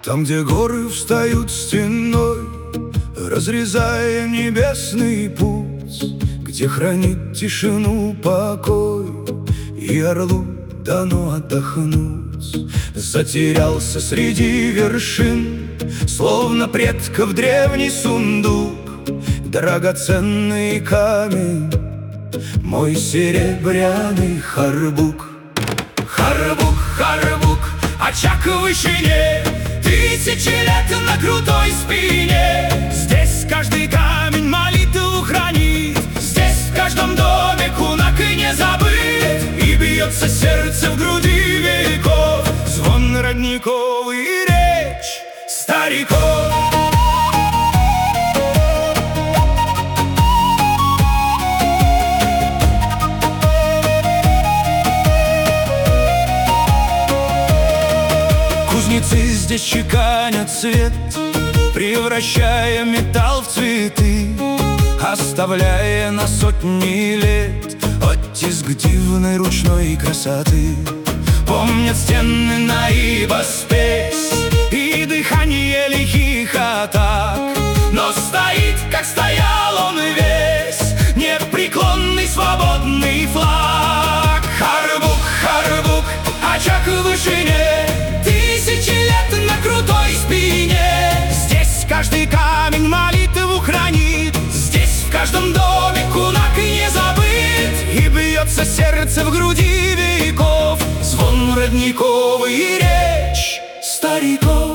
Там, где горы встают стеной, разрезая небесный путь, где хранит тишину покой, и орлу дано отдохнуть. Затерялся среди вершин, словно предков древний сундук, драгоценный камень, мой серебряный Харбук. Харбук, Харбук, очаг в вышине, тысячи лет на крутой спине. Здесь каждый камень молитву хранит, здесь в каждом доме кунак и не забыт. И бьется сердце в груди веков, звон родников и речь стариков. Кузнецы здесь чеканят цвет, превращая металл в цветы, оставляя на сотни лет оттиск дивной ручной красоты. Помнят стены наиба спесь и дыхание лихих атак, но стоит, как стоял он весь, непреклонный свободный флаг. Харбук, Харбук, очаг в вышине, тысячи лет на крутой спине. Здесь каждый камень молитву хранит, здесь в каждом доме кунак и не забыт. И бьется сердце в груди веков, звон родников и речь стариков.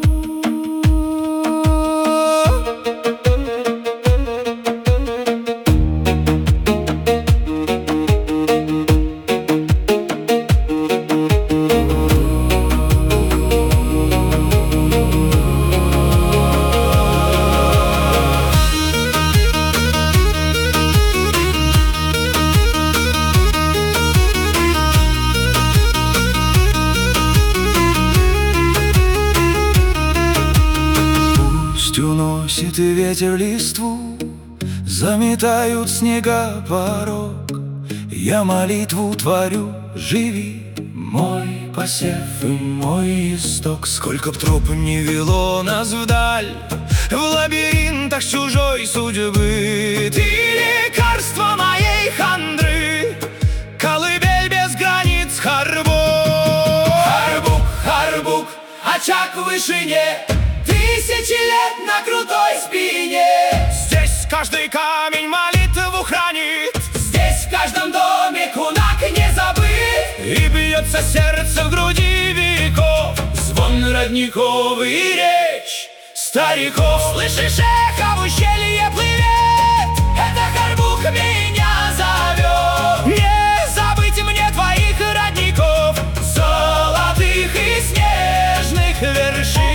Уносит и ветер листву, заметают снега порог. Я молитву творю, живи, мой посев и мой исток. Сколько б троп не вело нас вдаль, в лабиринтах чужой судьбы, ты лекарство моей хандры, колыбель без границ Харбук. Харбук, Харбук, очаг в вышине, тысячи лет на крутой спине. Здесь каждый камень молитву хранит, здесь в каждом доме кунак не забыт. И бьется сердце в груди веков, звон родников и речь стариков. Слышишь, эхо в ущелье плывет, это Харбук меня зовет. Не забыть мне твоих родников, золотых и снежных вершин.